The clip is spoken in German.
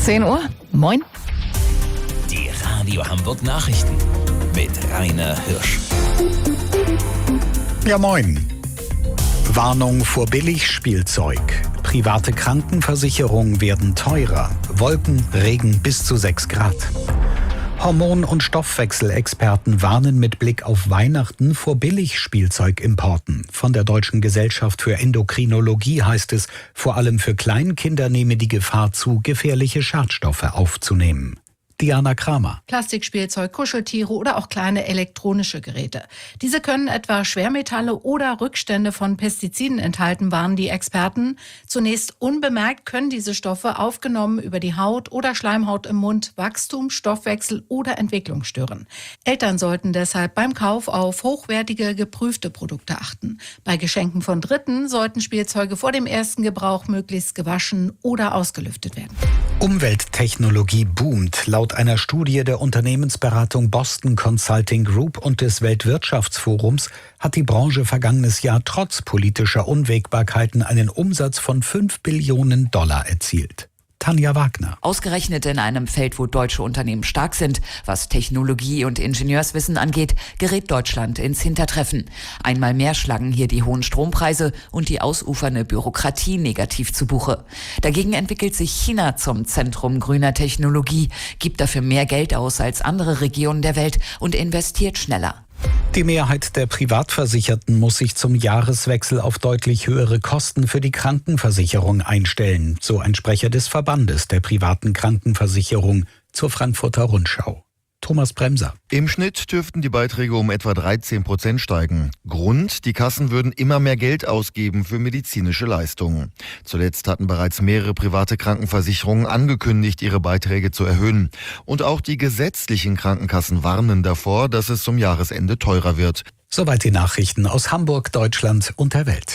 10 Uhr. Moin. Die Radio Hamburg Nachrichten mit Rainer Hirsch. Ja, moin. Warnung vor Billigspielzeug. Private Krankenversicherungen werden teurer. Wolken, Regen bis zu 6 Grad. Hormon- und Stoffwechselexperten warnen mit Blick auf Weihnachten vor Billigspielzeugimporten. Von der Deutschen Gesellschaft für Endokrinologie heißt es, vor allem für Kleinkinder nehme die Gefahr zu, gefährliche Schadstoffe aufzunehmen. Diana Kramer. Plastikspielzeug, Kuscheltiere oder auch kleine elektronische Geräte. Diese können etwa Schwermetalle oder Rückstände von Pestiziden enthalten, warnen die Experten. Zunächst unbemerkt können diese Stoffe aufgenommen über die Haut oder Schleimhaut im Mund Wachstum, Stoffwechsel oder Entwicklung stören. Eltern sollten deshalb beim Kauf auf hochwertige, geprüfte Produkte achten. Bei Geschenken von Dritten sollten Spielzeuge vor dem ersten Gebrauch möglichst gewaschen oder ausgelüftet werden. Umwelttechnologie boomt. Laut einer Studie der Unternehmensberatung Boston Consulting Group und des Weltwirtschaftsforums hat die Branche vergangenes Jahr trotz politischer Unwägbarkeiten einen Umsatz von $5 Billionen erzielt. Tanja Wagner. Ausgerechnet in einem Feld, wo deutsche Unternehmen stark sind, was Technologie und Ingenieurswissen angeht, gerät Deutschland ins Hintertreffen. Einmal mehr schlagen hier die hohen Strompreise und die ausufernde Bürokratie negativ zu Buche. Dagegen entwickelt sich China zum Zentrum grüner Technologie, gibt dafür mehr Geld aus als andere Regionen der Welt und investiert schneller. Die Mehrheit der Privatversicherten muss sich zum Jahreswechsel auf deutlich höhere Kosten für die Krankenversicherung einstellen, so ein Sprecher des Verbandes der privaten Krankenversicherung zur Frankfurter Rundschau. Thomas Bremser. Im Schnitt dürften die Beiträge um etwa 13% steigen. Grund, die Kassen würden immer mehr Geld ausgeben für medizinische Leistungen. Zuletzt hatten bereits mehrere private Krankenversicherungen angekündigt, ihre Beiträge zu erhöhen. Und auch die gesetzlichen Krankenkassen warnen davor, dass es zum Jahresende teurer wird. Soweit die Nachrichten aus Hamburg, Deutschland und der Welt.